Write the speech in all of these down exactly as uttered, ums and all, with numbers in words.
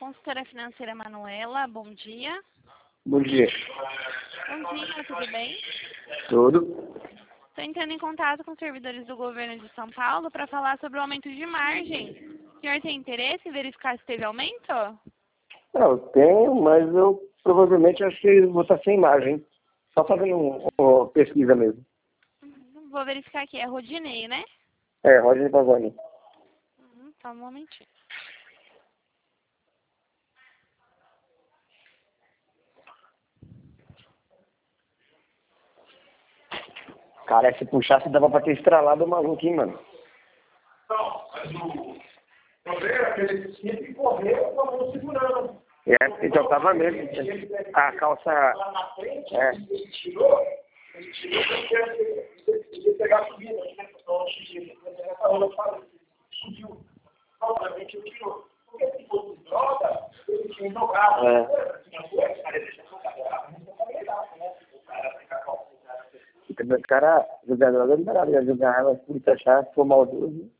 consultora financeira Manuela, bom dia. Bom dia. Bom dia, tudo bem? Tudo? Estou entrando em contato com os servidores do governo de São Paulo para falar sobre o aumento de margem. O senhor tem interesse em verificar se teve aumento? Não, eu tenho, mas eu provavelmente acho que vou estar sem imagem. Só fazendo um, uma pesquisa mesmo. Vou verificar aqui, é Rodinei, né? É, Roger Pavani. Uhum, só um momentinho. Cara, se puxasse dava pra ter estralado o maluco, hein, mano? Não, mas o problema é que ele tinha que correr com a mão segurando. É, então tava mesmo. A calça... Lá na frente, É. ele tirou, ele tirou porque ele podia pegar a subida. Então, essa rola subiu. Obviamente, ele tirou. Porque se fosse droga, ele tinha jogado. É. Tinha coisa, cara, ele deixou o cara. Não foi né? O cara fica com O cara jogar droga não dá nada, jogar água, puta chá, ficou maldoso.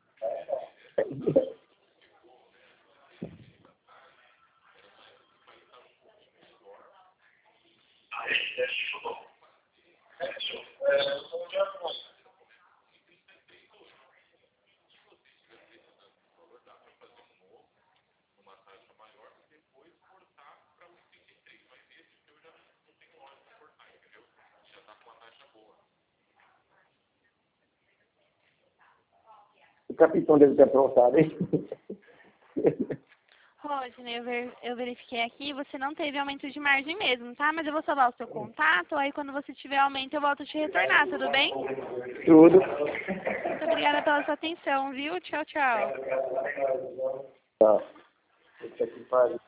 O capitão deve ter aprontado, hein? Rodney, eu, ver, eu verifiquei aqui, você não teve aumento de margem mesmo, tá? Mas eu vou salvar o seu contato, aí quando você tiver aumento eu volto a te retornar, tudo bem? Tudo. Muito obrigada pela sua atenção, viu? Tchau, tchau. Tá. Isso aqui faz.